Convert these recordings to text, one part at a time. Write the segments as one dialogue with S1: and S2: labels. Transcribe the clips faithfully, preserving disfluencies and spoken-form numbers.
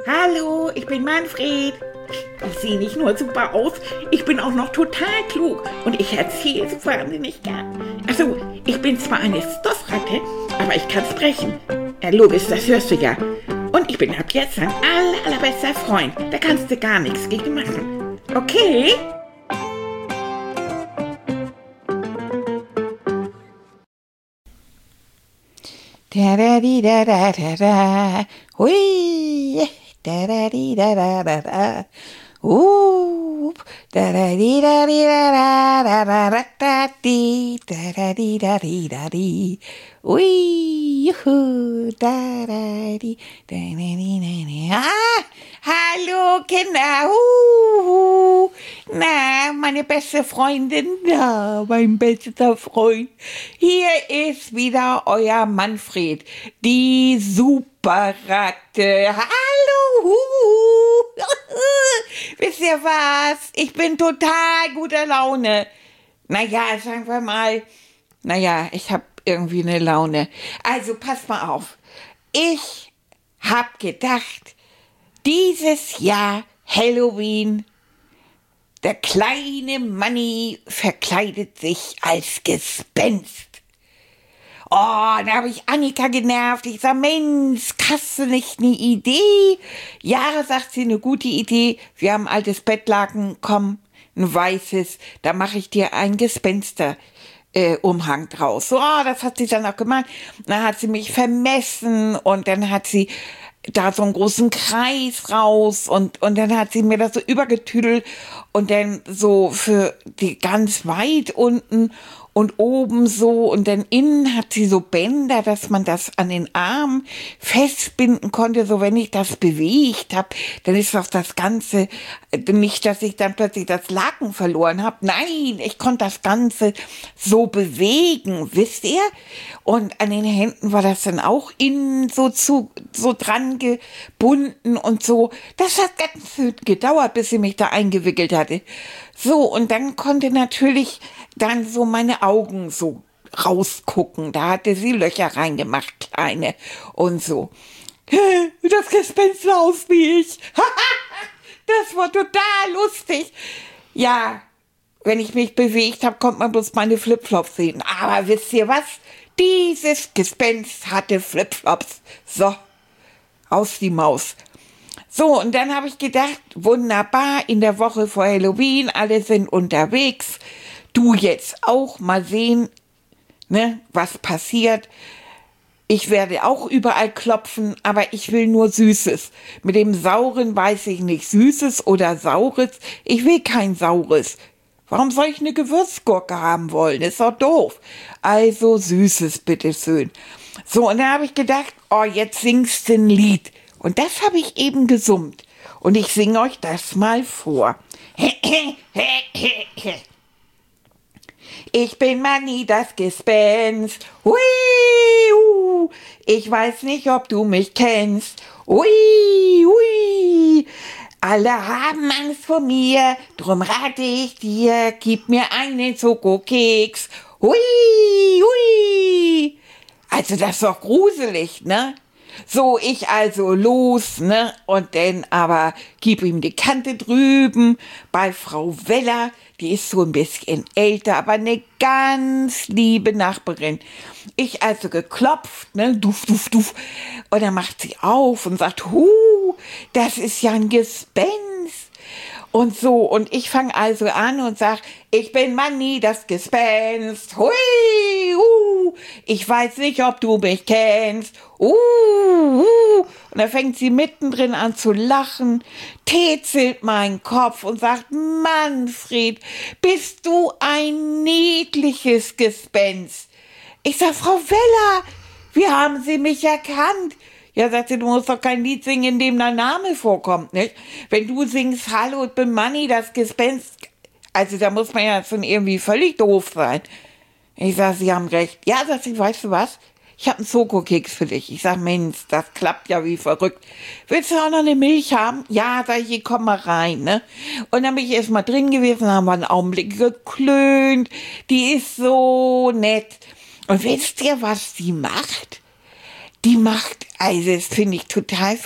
S1: Hallo, ich bin Manfred. Ich sehe nicht nur super aus, ich bin auch noch total klug und ich erzähle so wahnsinnig gern. Also, ich bin zwar eine Stoffratte, aber ich kann sprechen. Ja, logisch, das hörst du ja. Und ich bin ab jetzt dein aller, allerbester Freund. Da kannst du gar nichts gegen machen. Okay?
S2: Da da di da da da da. Hui. Da da di da da da da. Uh. Da da di da di da da da da da da di. Da da di da di da di. Ui. Juhu. Da da di. Da da di da da. Ah. Hallo Kinder. Uh. Na, meine beste Freundin. Na, mein bester Freund. Hier ist wieder euer Manfred, die Superratte. Hallo! Wisst ihr was? Ich bin total guter Laune. Naja, sagen wir mal, naja, ich habe irgendwie eine Laune. Also passt mal auf. Ich hab gedacht, dieses Jahr Halloween, der kleine Manni verkleidet sich als Gespenst. Oh, da habe ich Annika genervt. Ich sag, Mensch, hast du nicht eine Idee? Ja, sagt sie, eine gute Idee. Wir haben ein altes Bettlaken, komm, ein weißes, da mache ich dir ein Gespenster. Äh, Umhang draus. So, oh, das hat sie dann auch gemacht. Dann hat sie mich vermessen und dann hat sie da so einen großen Kreis raus und, und dann hat sie mir das so übergetüdelt und dann so für die ganz weit unten und oben so und dann innen hat sie so Bänder, dass man das an den Arm festbinden konnte, so wenn ich das bewegt habe, dann ist doch das Ganze, nicht, dass ich dann plötzlich das Laken verloren habe, nein, ich konnte das Ganze so bewegen, wisst ihr? Und an den Händen war das dann auch innen so zu, so dran gebunden und so. Das hat ganz schön gedauert, bis sie mich da eingewickelt hatte. So, und dann konnte natürlich dann so meine Augen so rausgucken. Da hatte sie Löcher reingemacht, kleine und so. Das Gespenst sah aus wie ich. Das war total lustig. Ja, wenn ich mich bewegt habe, konnte man bloß meine Flipflops sehen. Aber wisst ihr was? Dieses Gespenst hatte Flipflops. So, aus die Maus. So, und dann habe ich gedacht, wunderbar, in der Woche vor Halloween, alle sind unterwegs. Du jetzt auch, mal sehen, ne, was passiert. Ich werde auch überall klopfen, aber ich will nur Süßes. Mit dem Sauren weiß ich nicht, Süßes oder Saures. Ich will kein Saures. Warum soll ich eine Gewürzgurke haben wollen? Ist doch doof. Also Süßes, bitteschön. So, und dann habe ich gedacht, oh, jetzt singst du ein Lied. Und das habe ich eben gesummt. Und ich singe euch das mal vor. Ich bin Manni, das Gespenst. Hui, uh. Ich weiß nicht, ob du mich kennst. Hui, hui. Alle haben Angst vor mir, drum rate ich dir, gib mir einen Schokokeks. Hui, hui. Also das ist doch gruselig, ne? So, ich also los, ne? Und dann aber gib ihm die Kante drüben bei Frau Weller. Die ist so ein bisschen älter, aber eine ganz liebe Nachbarin. Ich also geklopft, ne? Duf, duf, duf. Und dann macht sie auf und sagt, hu, das ist ja ein Gespenst. Und so, und ich fange also an und sag, ich bin Manni, das Gespenst. Hui, uh, ich weiß nicht, ob du mich kennst. Uh, uh. Und dann fängt sie mittendrin an zu lachen, tätselt meinen Kopf und sagt, Manfred, bist du ein niedliches Gespenst. Ich sag, Frau Weller, wie haben Sie mich erkannt? Ja, sagt sie, du musst doch kein Lied singen, in dem dein Name vorkommt, nicht? Wenn du singst, hallo, ich bin Manni, das Gespenst, also da muss man ja schon irgendwie völlig doof sein. Ich sag, Sie haben recht. Ja, sagt sie, weißt du was? Ich habe einen Schokokeks für dich. Ich sag, Mensch, das klappt ja wie verrückt. Willst du auch noch eine Milch haben? Ja, sag ich, komm mal rein, ne? Und dann bin ich erst mal drin gewesen, haben wir einen Augenblick geklönt. Die ist so nett. Und wisst ihr, was die macht? Die macht, also das finde ich total verrückt,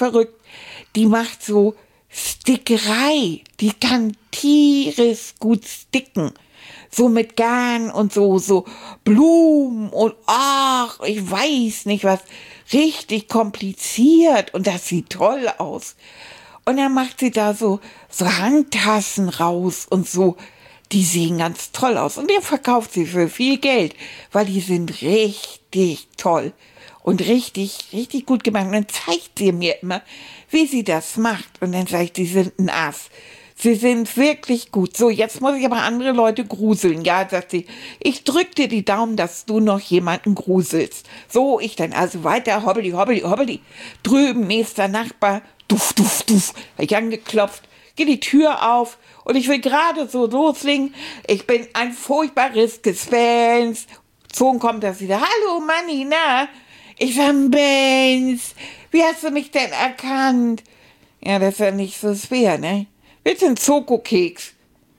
S2: die macht so Stickerei. Die kann tierisch gut sticken. So mit Garn und so, so Blumen und ach, ich weiß nicht was. Richtig kompliziert und das sieht toll aus. Und dann macht sie da so, so Handtassen raus und so. Die sehen ganz toll aus. Und die verkauft sie für viel Geld, weil die sind richtig toll und richtig, richtig gut gemacht. Und dann zeigt sie mir immer, wie sie das macht. Und dann sagt sie, sie sind ein Ass. Sie sind wirklich gut. So, jetzt muss ich aber andere Leute gruseln. Ja, sagt sie, ich drück dir die Daumen, dass du noch jemanden gruselst. So, ich dann also weiter, hobbeli, hobbeli, hobbeli. Drüben, nächster Nachbar, duf, duf, duf. Hab ich angeklopft, geht die Tür auf und ich will gerade so loslegen. Ich bin ein furchtbares Gespenst. So kommt das wieder. Hallo, Manni, na? Ich sag, Benz, wie hast du mich denn erkannt? Ja, das ist ja nicht so schwer, ne? Willst du einen Schokokeks?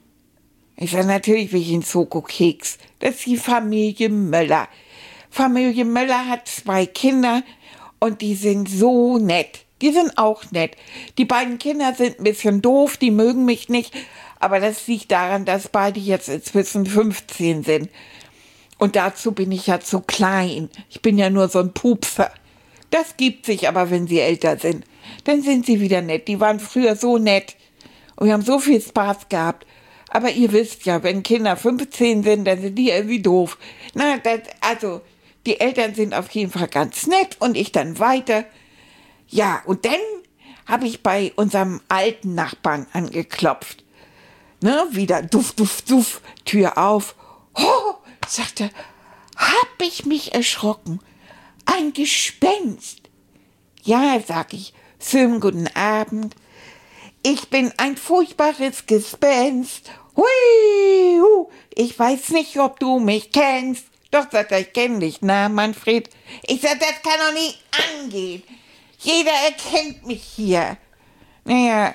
S2: Ich sage, natürlich will ich einen Schokokeks. Das ist die Familie Möller. Familie Möller hat zwei Kinder und die sind so nett. Die sind auch nett. Die beiden Kinder sind ein bisschen doof, die mögen mich nicht. Aber das liegt daran, dass beide jetzt inzwischen fünfzehn sind. Und dazu bin ich ja zu klein. Ich bin ja nur so ein Pupser. Das gibt sich aber, wenn sie älter sind. Dann sind sie wieder nett. Die waren früher so nett. Und wir haben so viel Spaß gehabt. Aber ihr wisst ja, wenn Kinder fünfzehn sind, dann sind die irgendwie doof. Na, das, also, die Eltern sind auf jeden Fall ganz nett und ich dann weiter. Ja, und dann habe ich bei unserem alten Nachbarn angeklopft. Ne, wieder duff, duff, duff, Tür auf. Oh, sagte, hab ich mich erschrocken. Ein Gespenst. Ja, sag ich, schönen guten Abend. Ich bin ein furchtbares Gespenst. Hui, hu. Ich weiß nicht, ob du mich kennst. Doch, sagt er, ich kenn dich, na, Manfred? Ich sag, das kann doch nicht angehen. Jeder erkennt mich hier. Naja,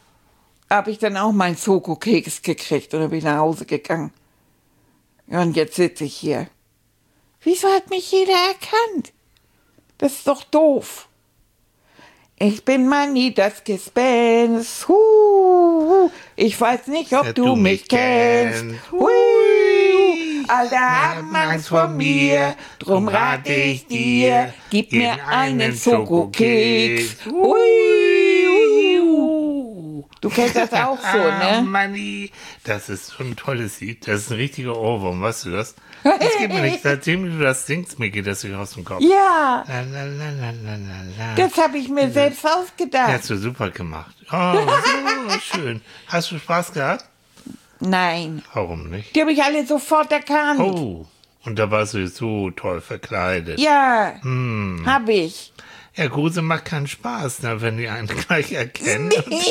S2: hab ich dann auch meinen Schokokeks gekriegt und dann bin ich nach Hause gegangen. Ja, und jetzt sitze ich hier. Wieso hat mich jeder erkannt? Das ist doch doof. Ich bin Manni, das Gespenst. Huh, ich weiß nicht, ob du, du mich kennst. Hui, alle haben Angst vor mir, drum rate ich dir, gib mir einen Schokokeks. Hui, du kennst das auch so, ne?
S3: Manni, das ist schon ein tolles Lied. Das ist ein richtiger Ohrwurm, weißt du das? Das geht mir nicht. Seitdem du das singst, mir geht das nicht aus dem Kopf.
S2: Ja.
S3: La, la, la, la, la, la.
S2: Das habe ich mir das selbst ausgedacht.
S3: Hast du super gemacht. Oh, so schön. Hast du Spaß gehabt?
S2: Nein.
S3: Warum nicht?
S2: Die habe ich alle sofort erkannt.
S3: Oh, und da warst du so toll verkleidet.
S2: Ja,
S3: hm.
S2: habe ich.
S3: Ja, Grusel macht keinen Spaß, ne, wenn die einen gleich erkennen.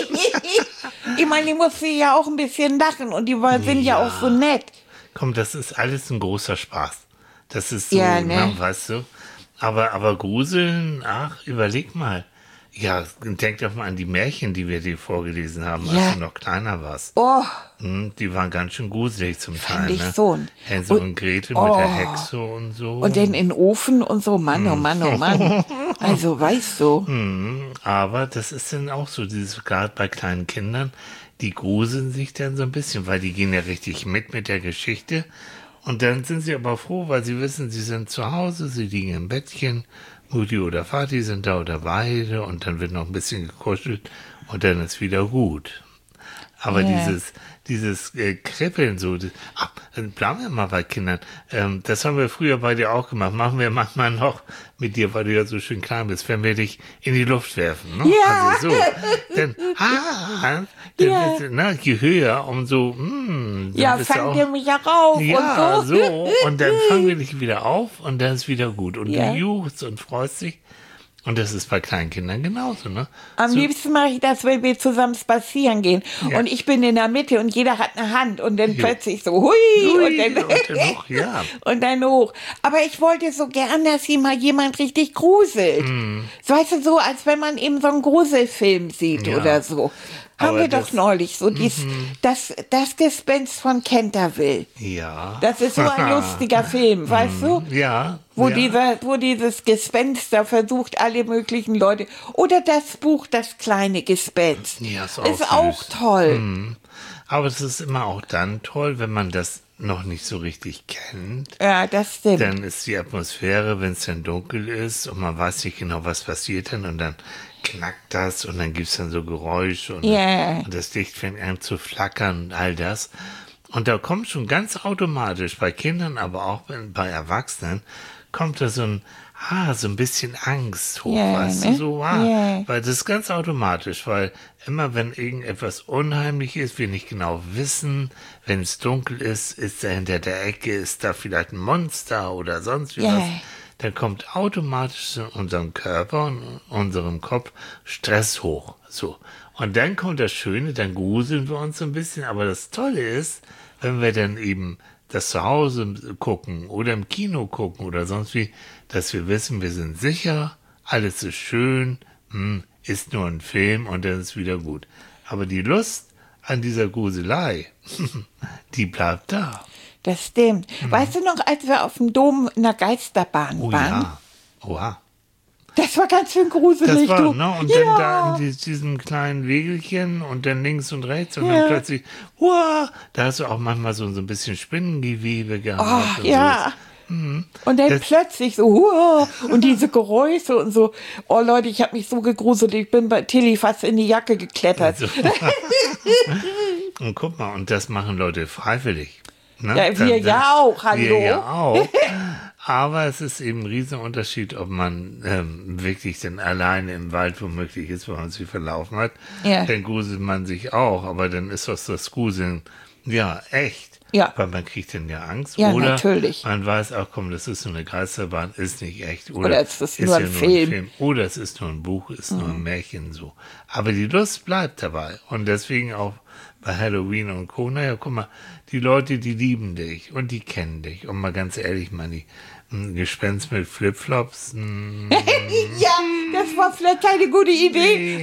S2: Ich meine, die musste ja auch ein bisschen lachen und die war, sind ja. ja auch so nett.
S3: Komm, das ist alles ein großer Spaß. Das ist so,
S2: ja, ne?
S3: ne, weißt du. Aber, aber Gruseln, ach, überleg mal. Ja, denk doch mal an die Märchen, die wir dir vorgelesen haben,
S2: ja.
S3: als du noch kleiner warst.
S2: Oh.
S3: Hm, die waren ganz schön gruselig zum Teil,
S2: ich
S3: ne?
S2: So.
S3: Hänsel und, und Gretel
S2: oh.
S3: mit der Hexe und so.
S2: Und dann in den Ofen und so, Mann, oh Mann, oh Mann. Also, weißt du.
S3: Hm, aber das ist dann auch so, dieses, gerade bei kleinen Kindern, die gruseln sich dann so ein bisschen, weil die gehen ja richtig mit mit der Geschichte. Und dann sind sie aber froh, weil sie wissen, sie sind zu Hause, sie liegen im Bettchen, Mutti oder Vati sind da oder beide und dann wird noch ein bisschen gekuschelt und dann ist wieder gut. Aber yeah. dieses, dieses äh, Kribbeln so, das, ach, bleiben wir mal bei Kindern. Ähm, das haben wir früher bei dir auch gemacht. Machen wir manchmal noch mit dir, weil du ja so schön klein bist, wenn wir dich in die Luft werfen. Ne?
S2: Ja.
S3: Also so. Dann, ah, dann
S2: ja.
S3: bist du, na, je höher, umso, hm,
S2: ja, fangt ihr mich auch auf.
S3: Ja,
S2: und so.
S3: so. Und dann fangen wir dich wieder auf und dann ist wieder gut. Und
S2: ja.
S3: du juchst und freust dich. Und das ist bei Kleinkindern genauso, ne?
S2: Am
S3: so.
S2: liebsten mache ich das, wenn wir zusammen spazieren gehen.
S3: Ja.
S2: Und ich bin in der Mitte und jeder hat eine Hand. Und dann
S3: jo.
S2: plötzlich so, hui,
S3: hui
S2: und, dann,
S3: und dann hoch, ja.
S2: und dann hoch. Aber ich wollte so gern, dass hier mal jemand richtig gruselt. Mm. So, weißt du, so, als wenn man eben so einen Gruselfilm sieht
S3: ja.
S2: oder so. Haben
S3: Aber
S2: wir
S3: das-
S2: doch neulich, so dies, das, das Gespenst von Canterville.
S3: Ja.
S2: Das ist so ein lustiger Film, weißt du?
S3: Ja.
S2: Wo,
S3: ja.
S2: dieser, wo dieses Gespenst da versucht, alle möglichen Leute. Oder das Buch Das kleine Gespenst.
S3: Ja, ist auch
S2: ist auch
S3: süß.
S2: toll.
S3: Mhm. Aber es ist immer auch dann toll, wenn man das noch nicht so richtig kennt.
S2: Ja, das stimmt.
S3: Dann ist die Atmosphäre, wenn es dann dunkel ist und man weiß nicht genau, was passiert dann und dann knackt das und dann gibt es dann so Geräusche und,
S2: Ja.
S3: und das Licht fängt an zu flackern und all das. Und da kommt schon ganz automatisch bei Kindern, aber auch bei, bei Erwachsenen, kommt da so ein, ah, so ein bisschen Angst hoch,
S2: Ja,
S3: weißt
S2: ne?
S3: du, so, ah,
S2: Ja.
S3: weil das ist ganz automatisch, weil immer wenn irgendetwas unheimlich ist, wir nicht genau wissen, wenn es dunkel ist, ist da hinter der Ecke, ist da vielleicht ein Monster oder sonst wie
S2: Ja.
S3: was, dann kommt automatisch in unserem Körper und unserem Kopf Stress hoch, so. Und dann kommt das Schöne, dann gruseln wir uns so ein bisschen, aber das Tolle ist, wenn wir dann eben das zu Hause gucken oder im Kino gucken oder sonst wie, dass wir wissen, wir sind sicher, alles ist schön, hm, ist nur ein Film und dann ist wieder gut. Aber die Lust an dieser Gruselei, die bleibt da.
S2: Das stimmt. Weißt du noch, als wir auf dem Dom in der Geisterbahn
S3: Oh
S2: waren?
S3: ja, oha.
S2: Das war ganz schön gruselig,
S3: Das war,
S2: du.
S3: ne, und
S2: ja.
S3: dann da in die- diesem kleinen Wegelchen und dann links und rechts und
S2: Ja.
S3: dann plötzlich, huah, da hast du auch manchmal so, so ein bisschen Spinnengewebe gehabt.
S2: Ach,
S3: und
S2: ja.
S3: Mhm.
S2: Und dann
S3: Das-
S2: plötzlich so, huah, und diese Geräusche und so. Oh Leute, ich habe mich so gegruselt, ich bin bei Tilly fast in die Jacke geklettert.
S3: So. Und guck mal, und das machen Leute freiwillig. Ne?
S2: Ja, wir ja auch, hallo.
S3: Wir ja auch. Aber es ist eben ein Riesenunterschied, ob man ähm, wirklich dann alleine im Wald womöglich ist, weil man sich verlaufen hat.
S2: Ja.
S3: Dann gruselt man sich auch, aber dann ist das, das Gruseln, ja, echt.
S2: Ja.
S3: Weil man kriegt dann ja Angst.
S2: Ja,
S3: oder
S2: natürlich.
S3: man weiß auch, komm, das ist so eine Geisterbahn, ist nicht echt. Oder,
S2: Oder es ist nur ein Film.
S3: Oder es ist nur ein Buch, ist nur ein Märchen so. Aber die Lust bleibt dabei. Und deswegen auch bei Halloween und Co. Naja, guck mal, die Leute, die lieben dich und die kennen dich. Und mal ganz ehrlich, man, die ein Gespenst mit Flipflops. mm,
S2: Ja, das war vielleicht keine gute Idee.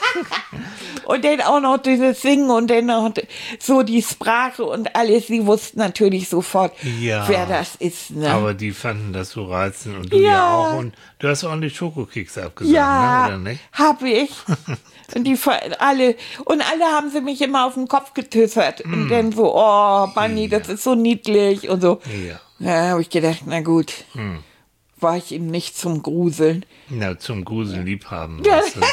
S2: Und dann auch noch dieses Singen und dann noch so die Sprache und alles. Sie wussten natürlich sofort,
S3: Ja.
S2: wer das ist. Ne?
S3: Aber die fanden das so reizend und du
S2: Ja.
S3: ja auch. Und du hast ordentlich Schokokekse abgesagt,
S2: ja,
S3: ne, oder nicht?
S2: hab ich. Und die ver- alle und alle haben sie mich immer auf den Kopf getüffert und dann so, oh, Bunny, das ist so niedlich und so.
S3: Ja.
S2: Ja, habe ich gedacht, na gut,
S3: Hm.
S2: war ich ihm nicht zum Gruseln.
S3: Na, zum Gruseln liebhaben.
S2: Ja.
S3: weißt du.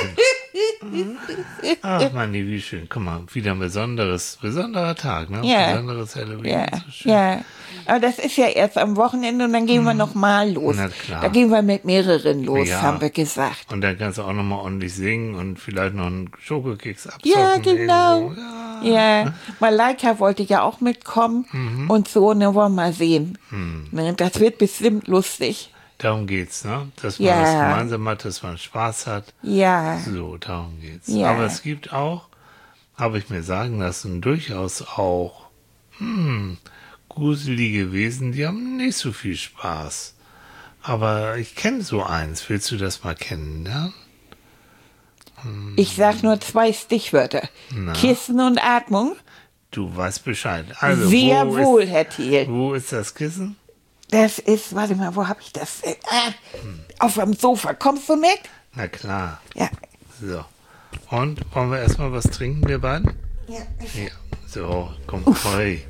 S3: Ach, Manni, wie schön. Guck mal, wieder ein besonderes, besonderer Tag, ne?
S2: Ja.
S3: Besonderes Halloween.
S2: Ja,
S3: So schön.
S2: ja. Aber das ist ja erst am Wochenende und dann gehen wir noch mal los.
S3: Na klar.
S2: Da gehen wir mit mehreren los,
S3: Ja.
S2: haben wir gesagt.
S3: Und dann kannst du auch nochmal ordentlich singen und vielleicht noch einen Schokokeks abzocken.
S2: Ja, genau.
S3: irgendwo. Ja.
S2: Ja, Malaika wollte ja auch mitkommen
S3: Mhm.
S2: und so, ne, wollen wir mal sehen. Ne, das wird bestimmt lustig.
S3: Darum geht's, ne? Dass man
S2: Ja.
S3: das gemeinsam hat, dass man Spaß hat.
S2: Ja,
S3: So, darum geht's.
S2: Ja.
S3: Aber es gibt auch, habe ich mir sagen lassen, durchaus auch hm, gruselige Wesen, die haben nicht so viel Spaß. Aber ich kenne so eins. Willst du das mal kennen, ne?
S2: ich sag nur zwei Stichwörter.
S3: Na.
S2: Kissen und Atmung.
S3: Du weißt Bescheid. Also,
S2: Sehr
S3: wo
S2: wohl,
S3: ist,
S2: Herr Thiel.
S3: wo ist das Kissen?
S2: Das ist, warte mal, wo habe ich das? Äh, ah, auf dem Sofa. Kommst du mit?
S3: Na klar.
S2: Ja.
S3: So. Und wollen wir erstmal was trinken, wir beiden?
S2: Ja.
S3: Ja. So, komm, hey.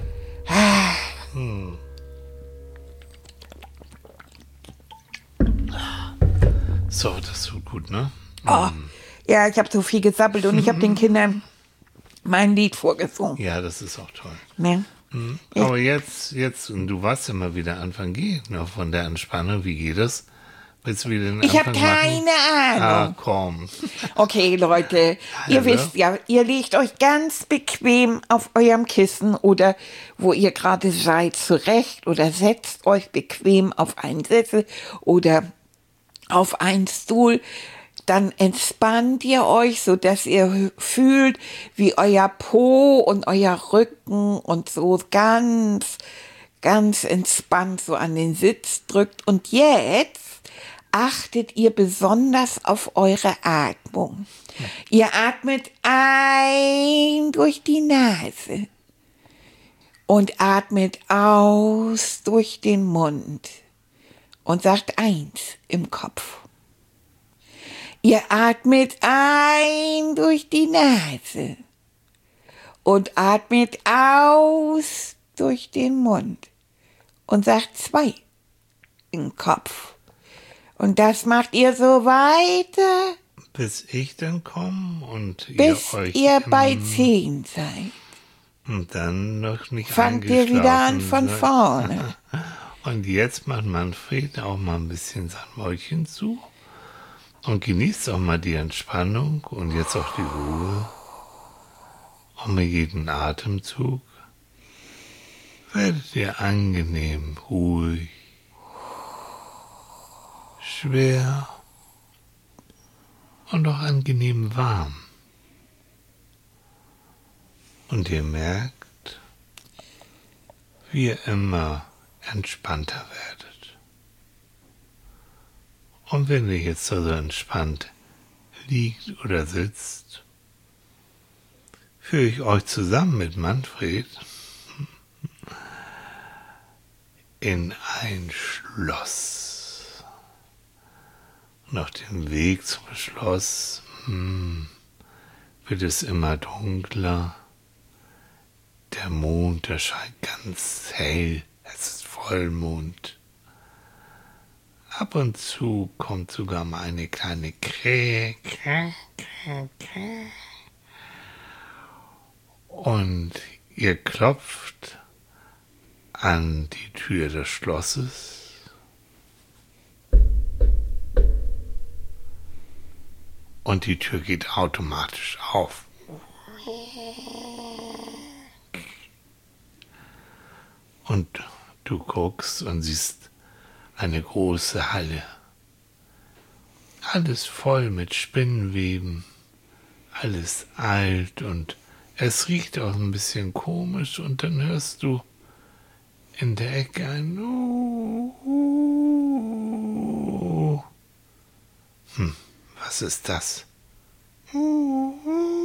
S3: Hm. So, das tut gut, ne?
S2: Oh, ja, ich habe so viel gesappelt und ich habe den Kindern mein Lied vorgesungen.
S3: Ja, das ist auch toll.
S2: Ne?
S3: Hm. Aber jetzt, jetzt, und du warst ja mal wieder Anfang G, ne, von der Entspannung. Wie geht es? Willst du wieder den
S2: Ich habe
S3: Anfang machen?
S2: keine Ahnung.
S3: Ah, komm.
S2: Okay, Leute, ihr
S3: Hallo?
S2: wisst ja, ihr legt euch ganz bequem auf eurem Kissen oder wo ihr gerade seid zurecht oder setzt euch bequem auf einen Sessel oder auf einen Stuhl. Dann entspannt ihr euch, so dass ihr fühlt, wie euer Po und euer Rücken und so ganz, ganz entspannt so an den Sitz drückt. Und jetzt achtet ihr besonders auf eure Atmung. Ihr atmet ein durch die Nase und atmet aus durch den Mund und sagt eins im Kopf. Ihr atmet ein durch die Nase und atmet aus durch den Mund und sagt zwei im Kopf. Und das macht ihr so weiter,
S3: bis ich dann komme und
S2: bis
S3: ihr euch
S2: ihr
S3: im,
S2: bei zehn seid.
S3: und dann noch nicht
S2: Fangt ihr wieder an von
S3: seid.
S2: vorne.
S3: Und jetzt macht Manfred auch mal ein bisschen sein Mäulchen zu und genießt auch mal die Entspannung und jetzt auch die Ruhe. Und mit jedem Atemzug werdet ihr angenehm ruhig, schwer und auch angenehm warm. Und ihr merkt, wie ihr immer entspannter werdet. Und wenn ihr jetzt so entspannt liegt oder sitzt, führe ich euch zusammen mit Manfred in ein Schloss. Und auf dem Weg zum Schloss hm, wird es immer dunkler. Der Mond, der scheint ganz hell. Es ist Vollmond. Ab und zu kommt sogar mal eine kleine Krähe. Kräh, Kräh, Kräh. Und ihr klopft an die Tür des Schlosses. Und die Tür geht automatisch auf. Und du guckst und siehst eine große Halle. Alles voll mit Spinnenweben. Alles alt und es riecht auch ein bisschen komisch. Und dann hörst du in der Ecke ein uh, uh. Hm, was ist das? Uh,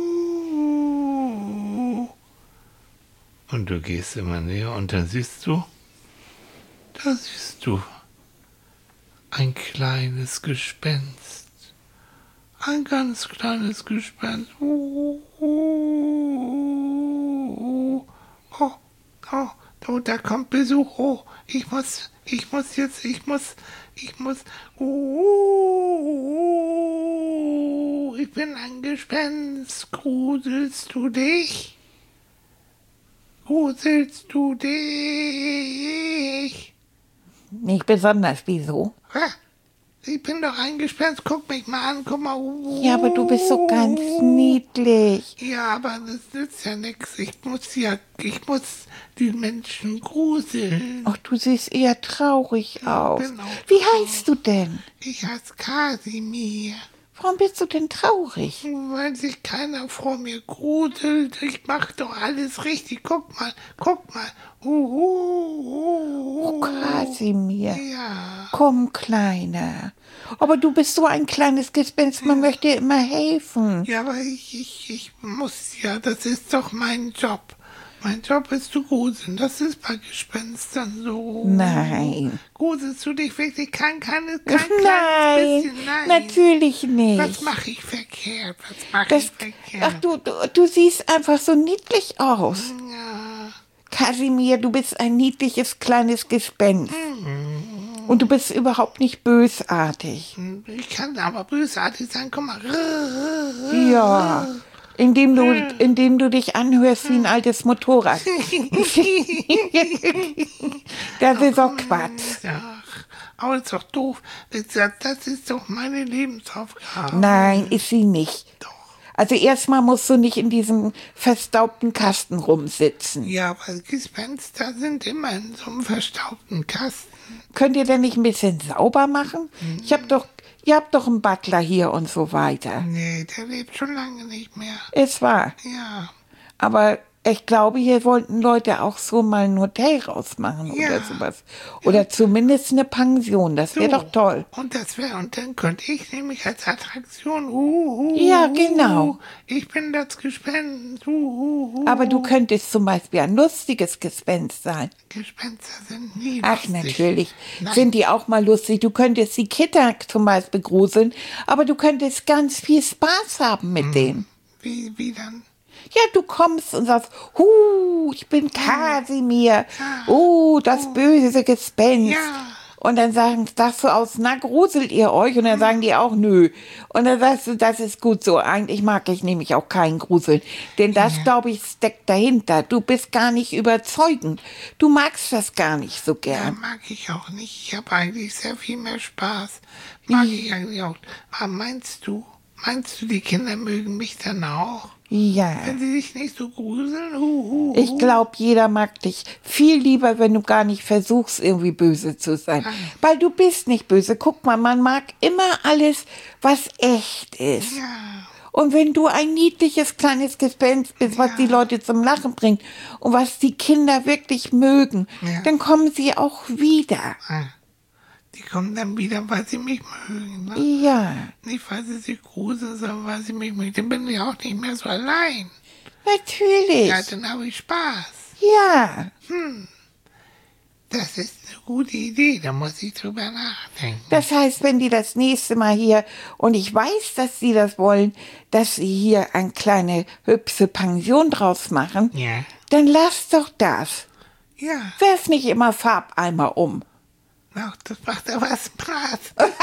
S3: uh. Und du gehst immer näher und dann siehst du, da siehst du ein kleines Gespenst. Ein ganz kleines Gespenst. Uh, uh. Oh, oh, oh, da kommt Besuch. Oh, ich muss, ich muss jetzt, ich muss, ich muss. Uh, ich bin ein Gespenst. Gruselst du dich? Gruselst du dich?
S2: Nicht besonders, wieso?
S3: Ah, ich bin doch ein Gespenst. Guck mich mal an, guck mal. Uh,
S2: Ja, aber du bist so ganz niedlich.
S3: Ja, aber das nützt ja nichts. Ich muss ja, ich muss die Menschen gruseln.
S2: Ach, du siehst eher traurig aus.
S3: bin auch
S2: Wie heißt du denn?
S3: Ich heiße Kasimir.
S2: Warum bist du denn traurig?
S3: Weil sich keiner vor mir gruselt. Ich mach doch alles richtig. Guck mal, guck mal. Uh, uh, uh,
S2: Oh, Kasimir.
S3: Ja.
S2: Komm, Kleiner. Aber du bist so ein kleines Gespenst, man möchte dir immer helfen.
S3: Ja, aber ich, ich, ich muss ja, das ist doch mein Job. Mein Job ist zu gruseln. Das ist bei Gespenstern so.
S2: Nein.
S3: Gruselst du dich wirklich? Kein, keine, kein
S2: Nein,
S3: kleines bisschen? Nein.
S2: natürlich nicht.
S3: Was mache ich verkehrt? Was mache
S2: Das,
S3: ich verkehrt?
S2: ach, du, du, du siehst einfach so niedlich aus.
S3: Ja.
S2: Kasimir, du bist ein niedliches kleines Gespenst.
S3: Mhm.
S2: Und du bist überhaupt nicht bösartig.
S3: Ich kann aber bösartig sein. Guck mal.
S2: Ja, indem du, indem du dich anhörst wie ein altes Motorrad. Das ist doch Quatsch.
S3: Ja, aber ist doch doof. Das ist doch meine Lebensaufgabe.
S2: Nein, ist sie nicht.
S3: Doch.
S2: Also erstmal musst du nicht in diesem verstaubten Kasten rumsitzen.
S3: Ja, weil Gespenster sind immer in so einem verstaubten Kasten.
S2: Könnt ihr denn nicht ein bisschen sauber machen? Ich hab doch, ihr habt doch einen Butler hier und so weiter.
S3: Nee, der lebt schon lange nicht mehr.
S2: Es war.
S3: Ja.
S2: Aber Ich glaube, hier wollten Leute auch so mal ein Hotel rausmachen
S3: Ja.
S2: oder sowas. Oder zumindest eine Pension. Das wäre
S3: So.
S2: doch toll.
S3: Und das wäre, und dann könnte ich nämlich als Attraktion, uh, uh,
S2: Ja,
S3: uh,
S2: genau.
S3: ich bin das Gespenst, uh, uh, uh,
S2: Aber du könntest zum Beispiel ein lustiges Gespenst sein.
S3: Gespenster sind nie
S2: Ach,
S3: lustig.
S2: natürlich.
S3: Nein.
S2: Sind die auch mal lustig. Du könntest die Kinder zum Beispiel gruseln, aber du könntest ganz viel Spaß haben mit denen.
S3: Wie, wie dann?
S2: Ja, du kommst und sagst, hu, ich bin Kasimir. Oh, das böse Gespenst.
S3: Ja.
S2: Und dann sagen, sagst du aus, na, gruselt ihr euch? Und dann sagen die auch, nö. Und dann sagst du, das ist gut so. Eigentlich mag ich nämlich auch keinen Gruseln. Denn das, glaube ich, steckt dahinter. Du bist gar nicht überzeugend. Du magst das gar nicht so
S3: Ja,
S2: gern.
S3: mag ich auch nicht. Ich habe eigentlich sehr viel mehr Spaß. Mag ich eigentlich auch. Aber meinst du, meinst du, die Kinder mögen mich dann auch?
S2: Ja.
S3: Wenn sie sich nicht so gruseln? Uh, uh, uh.
S2: Ich glaube, jeder mag dich viel lieber, wenn du gar nicht versuchst, irgendwie böse zu sein. Weil du bist nicht böse. Guck mal, man mag immer alles, was echt ist.
S3: Ja.
S2: Und wenn du ein niedliches kleines Gespenst bist, was die Leute zum Lachen bringt und was die Kinder wirklich mögen,
S3: Ja.
S2: dann kommen sie auch wieder.
S3: Ah. Die kommen dann wieder, weil sie mich mögen. Ne?
S2: Ja,
S3: Nicht, weil sie sich gruseln, sondern weil sie mich mögen. Dann bin ich auch nicht mehr so allein.
S2: natürlich.
S3: Ja, dann habe ich Spaß.
S2: Ja,
S3: Das ist eine gute Idee, da muss ich drüber nachdenken.
S2: das heißt, wenn die das nächste Mal hier, und ich weiß, dass sie das wollen, dass sie hier eine kleine hübsche Pension draus machen,
S3: Ja.
S2: dann lass doch das.
S3: Ja,
S2: Werf nicht immer Farbeimer um.
S3: ach, das macht aber Spaß.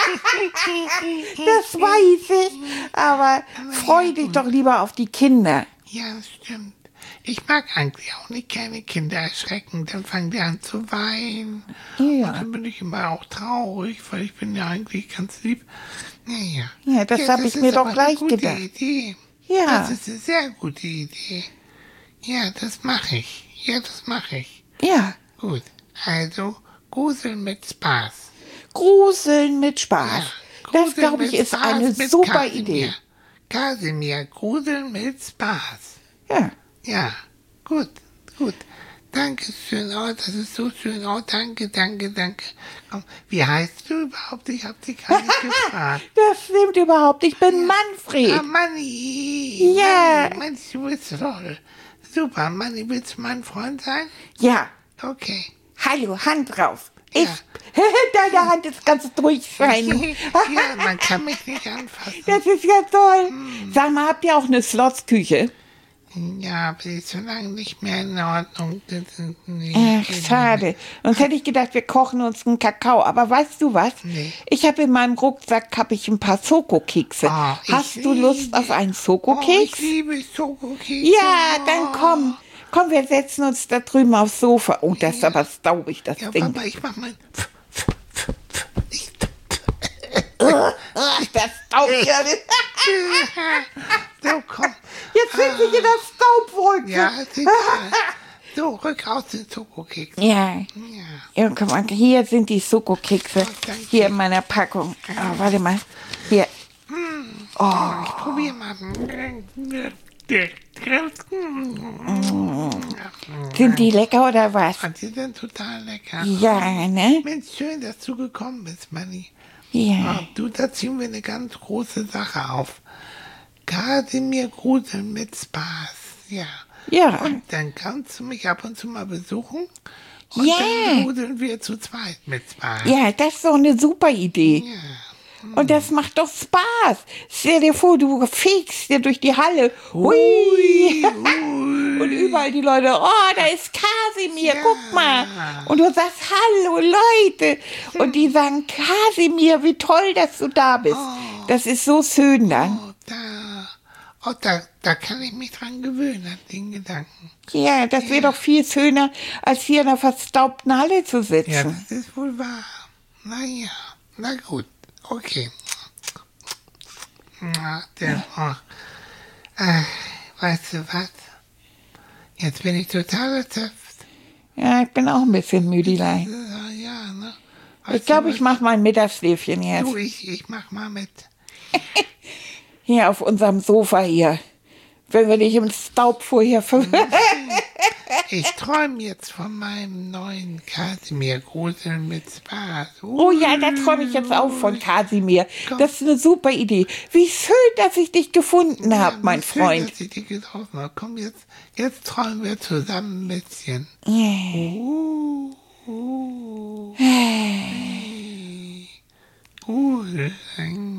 S2: Das weiß ich, aber freu dich doch lieber auf die Kinder.
S3: Ja, das stimmt. Ich mag eigentlich auch nicht gerne Kinder erschrecken. Dann fangen die an zu weinen.
S2: Ja.
S3: Und dann bin ich immer auch traurig, weil ich bin ja eigentlich ganz lieb. Naja.
S2: Ja, das hab ich mir
S3: ist
S2: doch
S3: aber
S2: gleich
S3: eine gute
S2: gedacht.
S3: Idee.
S2: Ja.
S3: Das ist eine sehr gute Idee. Ja, das mache ich. Ja, das mache ich.
S2: Ja,
S3: Gut. Also, Gruseln mit Spaß.
S2: Gruseln mit Spaß. Das,
S3: Gruseln
S2: glaube ich,
S3: mit
S2: ist
S3: Spaß
S2: eine
S3: mit
S2: super
S3: Kasimir.
S2: Idee.
S3: Kasimir, Gruseln mit Spaß.
S2: Ja.
S3: Ja, gut, gut. Danke schön, oh, das ist so schön. Oh, danke, danke, danke. Komm, wie heißt du überhaupt? Ich hab dich gar nicht gefragt.
S2: Das stimmt überhaupt. Ich bin Manfred.
S3: Ah, Manni.
S2: Ja.
S3: Manni, Manni, du bist toll. Super, Manni, willst du mein Freund sein?
S2: Ja.
S3: Okay.
S2: Hallo, Hand drauf. Ich.
S3: Ja.
S2: Deine Hand ist ganz durchscheinen.
S3: Ja, man kann mich nicht anfassen.
S2: Das ist ja toll.
S3: Hm.
S2: Sag mal, habt ihr auch eine Slotsküche?
S3: Ja, aber die ist so lange nicht mehr in Ordnung. Das ist- nee,
S2: Ach,
S3: geht
S2: schade. Sonst hätte ich gedacht, wir kochen uns einen Kakao. Aber weißt du was?
S3: Nee.
S2: Ich habe in meinem Rucksack hab ich ein paar Schokokekse.
S3: Ah, ich
S2: Hast du Lust
S3: liebe-
S2: auf einen
S3: Oh,
S2: Schokokeks?
S3: ich liebe Schokokekse.
S2: Ja, dann komm. Komm, wir setzen uns da drüben aufs Sofa. Oh, das ist aber staubig, das
S3: Ja,
S2: Ding.
S3: Papa, ich mach mal. Ich,
S2: Ach, das Staub hier.
S3: so, komm.
S2: Jetzt sind wir in der Staubwolke.
S3: Ja, ist egal. So, rück aus den Schokokeksen.
S2: Ja.
S3: Ja.
S2: Ja, guck mal, hier sind die Schokokekse.
S3: Oh, danke.
S2: Hier in meiner Packung. Ah, warte mal. Hier.
S3: Ich probier mal.
S2: Sind die lecker oder was?
S3: Ah, die sind total lecker.
S2: Ja, ne?
S3: Mensch, schön, dass du gekommen bist, Manni.
S2: Ja.
S3: Ah, du, da ziehen wir eine ganz große Sache auf. Kasimir Gruseln mit Spaß. Ja.
S2: Ja.
S3: Und dann kannst du mich ab und zu mal besuchen. Und
S2: Ja.
S3: dann gruseln wir zu zweit mit Spaß.
S2: Ja, das ist doch eine super Idee.
S3: Ja.
S2: Und das macht doch Spaß. Stell dir vor, du fegst dir durch die Halle. Hui. Und überall die Leute, oh, da ist Kasimir,
S3: Ja.
S2: guck mal. Und du sagst, hallo Leute. Und die sagen, Kasimir, wie toll, dass du da bist. Das ist so schön dann.
S3: Oh, da, oh, da, da kann ich mich dran gewöhnen, an den Gedanken.
S2: Ja, das wäre doch viel schöner, als hier in einer verstaubten Halle zu
S3: Ja,
S2: sitzen.
S3: das ist wohl wahr. Na ja, na gut, okay. Na, der, oh. äh, weißt du was? Jetzt bin ich total erschöpft.
S2: Ja, ich bin auch ein bisschen müdelein.
S3: Ja, ja, ne? Weißt
S2: Ich glaube,
S3: du
S2: ich
S3: was?
S2: mache mal ein Mittagsschläfchen jetzt.
S3: Du, ich, ich mach mal mit.
S2: Hier auf unserem Sofa hier. Wenn wir nicht im Staub vorher ver
S3: Ich träume jetzt von meinem neuen Kasimir Gruseln mit Spaß.
S2: Oh ja, da träume ich jetzt auch von Kasimir. Das ist eine super Idee. Wie schön, dass ich dich gefunden
S3: Ja,
S2: habe, mein
S3: schön,
S2: Freund.
S3: dass ich dich getroffen habe. Komm, jetzt, jetzt träumen wir zusammen ein bisschen. Uh, uh, hey. Gruseln.